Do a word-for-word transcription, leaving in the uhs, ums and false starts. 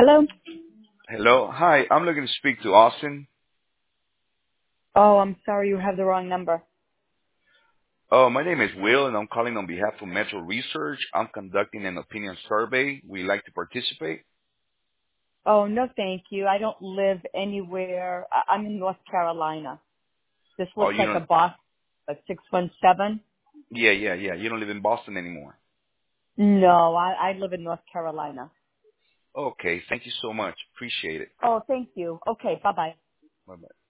Hello? Hello. Hi. I'm looking to speak to Austin. Oh, I'm sorry, you have the wrong number. Oh, my name is Will, and I'm calling on behalf of Metro Research. I'm conducting an opinion survey. Would you like to participate? Oh, no thank you. I don't live anywhere. I- I'm in North Carolina. This Oh, looks you like a don't. box, a six one seven. Yeah, yeah, yeah. You don't live in Boston anymore. No, I, I live in North Carolina. Okay. Thank you so much. Appreciate it. Oh, thank you. Okay, bye-bye. Bye bye.